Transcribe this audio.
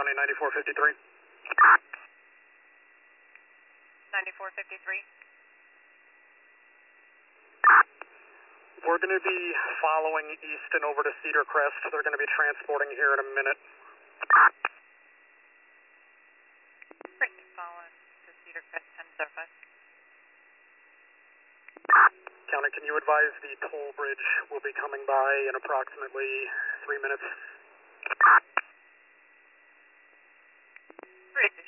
County 9453. 9453. We're going to be following east and over to Cedar Crest. They're going to be transporting here in a minute. Great, following to Cedar Crest 1005. County, can you advise the toll bridge will be coming by in approximately 3 minutes? Great.